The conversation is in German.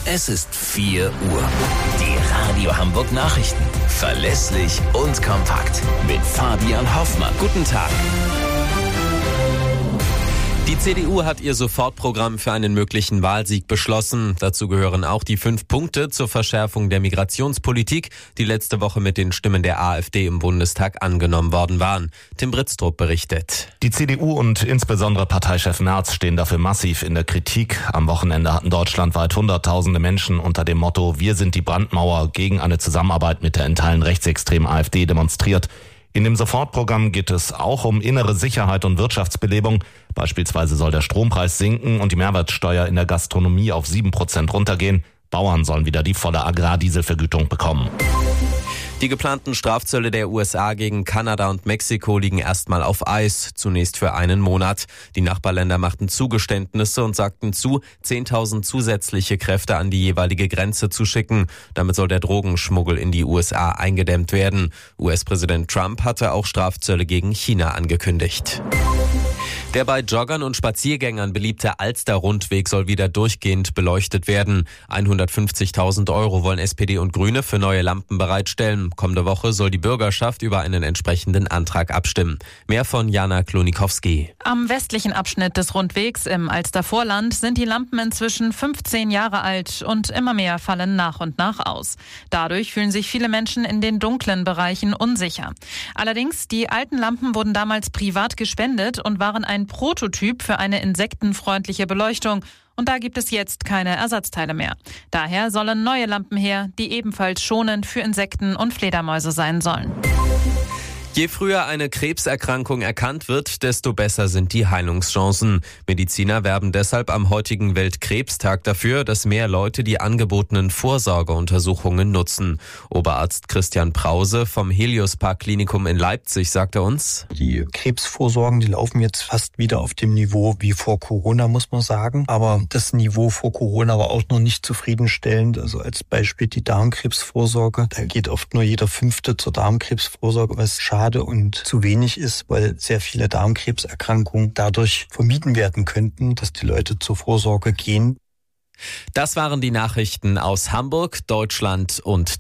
Es ist 4 Uhr. Die Radio Hamburg Nachrichten. Verlässlich und kompakt. Mit Fabian Hoffmann. Guten Tag. Die CDU hat ihr Sofortprogramm für einen möglichen Wahlsieg beschlossen. Dazu gehören auch die 5 Punkte zur Verschärfung der Migrationspolitik, die letzte Woche mit den Stimmen der AfD im Bundestag angenommen worden waren. Tim Britztrup berichtet. Die CDU und insbesondere Parteichef Merz stehen dafür massiv in der Kritik. Am Wochenende hatten deutschlandweit Hunderttausende Menschen unter dem Motto „Wir sind die Brandmauer" gegen eine Zusammenarbeit mit der in Teilen rechtsextremen AfD demonstriert. In dem Sofortprogramm geht es auch um innere Sicherheit und Wirtschaftsbelebung. Beispielsweise soll der Strompreis sinken und die Mehrwertsteuer in der Gastronomie auf 7% runtergehen. Bauern sollen wieder die volle Agrardieselvergütung bekommen. Die geplanten Strafzölle der USA gegen Kanada und Mexiko liegen erstmal auf Eis, zunächst für einen Monat. Die Nachbarländer machten Zugeständnisse und sagten zu, 10.000 zusätzliche Kräfte an die jeweilige Grenze zu schicken. Damit soll der Drogenschmuggel in die USA eingedämmt werden. US-Präsident Trump hatte auch Strafzölle gegen China angekündigt. Der bei Joggern und Spaziergängern beliebte Alster-Rundweg soll wieder durchgehend beleuchtet werden. 150.000 € wollen SPD und Grüne für neue Lampen bereitstellen. Kommende Woche soll die Bürgerschaft über einen entsprechenden Antrag abstimmen. Mehr von Jana Klonikowski. Am westlichen Abschnitt des Rundwegs im Alstervorland sind die Lampen inzwischen 15 Jahre alt und immer mehr fallen nach und nach aus. Dadurch fühlen sich viele Menschen in den dunklen Bereichen unsicher. Allerdings, die alten Lampen wurden damals privat gespendet und waren ein Prototyp für eine insektenfreundliche Beleuchtung. Und da gibt es jetzt keine Ersatzteile mehr. Daher sollen neue Lampen her, die ebenfalls schonend für Insekten und Fledermäuse sein sollen. Je früher eine Krebserkrankung erkannt wird, desto besser sind die Heilungschancen. Mediziner werben deshalb am heutigen Weltkrebstag dafür, dass mehr Leute die angebotenen Vorsorgeuntersuchungen nutzen. Oberarzt Christian Prause vom Heliospark Klinikum in Leipzig sagte uns: Die Krebsvorsorgen, die laufen jetzt fast wieder auf dem Niveau wie vor Corona, muss man sagen. Aber das Niveau vor Corona war auch noch nicht zufriedenstellend. Also als Beispiel die Darmkrebsvorsorge. Da geht oft nur jeder 5. zur Darmkrebsvorsorge, was schade und zu wenig ist, weil sehr viele Darmkrebserkrankungen dadurch vermieden werden könnten, dass die Leute zur Vorsorge gehen. Das waren die Nachrichten aus Hamburg, Deutschland und